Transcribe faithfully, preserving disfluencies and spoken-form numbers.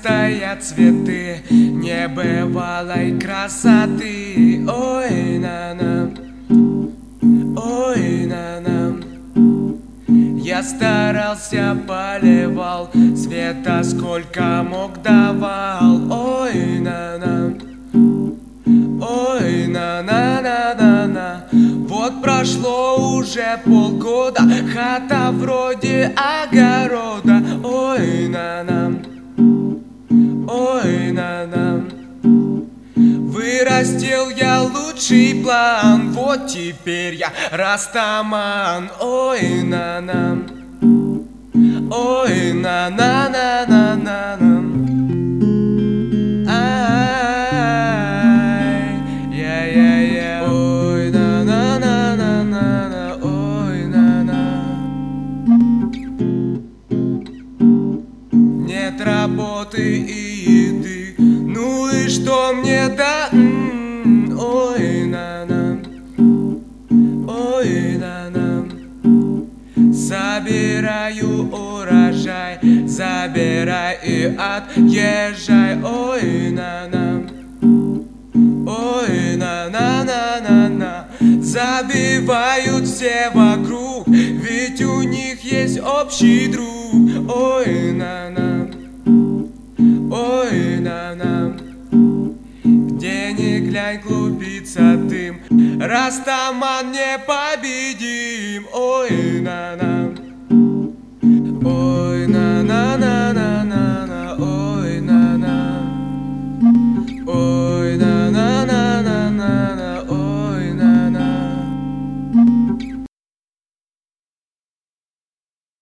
стоят цветы небывалой красоты. Ой, на-на, ой, на-на. Я старался, поливал, света сколько мог давал. Ой, на-на, ой, на-на-на-на-на. Вот прошло уже полгода, хата вроде огорода. Ой, на-на, ой, на-на. Вырастил я лучший план, вот теперь я растаман. Ой, на-на, ой, на-на-на-на-на. Ай, я-я-я. Ой, на-на-на-на-на-на. Ой, на-на. Нет работы и еды, ну и что мне да? Ой, на-на, ой, на-на. Собираю урожай, забирай и отъезжай. Ой, на-на, ой, на-на-на-на-на. Забивают все вокруг, ведь у них есть общий друг. Ой, на-на, ой, на-на. Где ни глянь, клубится дым, растаман непобедим. Ой, на-на, ой, на-на-на-на.